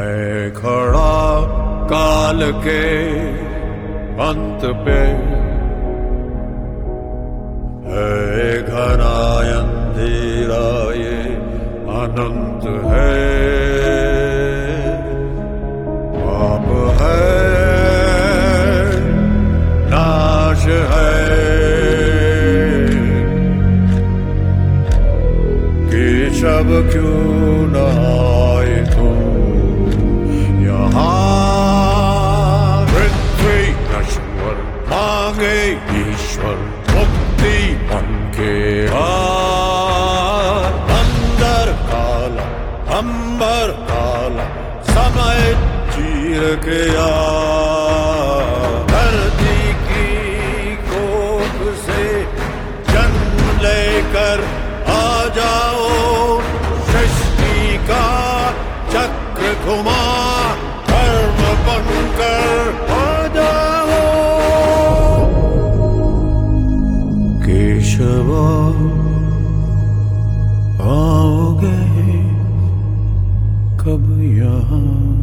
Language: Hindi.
मैं खड़ा काल के अंत पे, है घना अंधेरा ये अनंत है। पाप है, नाश है, केशव क्यों न आए तुम यहाँ। पृथ्वी नश्वर मांगे ईश्वर मुक्ति मन के अंदर काला अंबर काला समय चीर के धरती की कोख से जन्म लेकर आ जाओ। सृष्टि का चक्र घुमा धर्म बनकर आ जाओ। केशव आओगे कब यहाँ।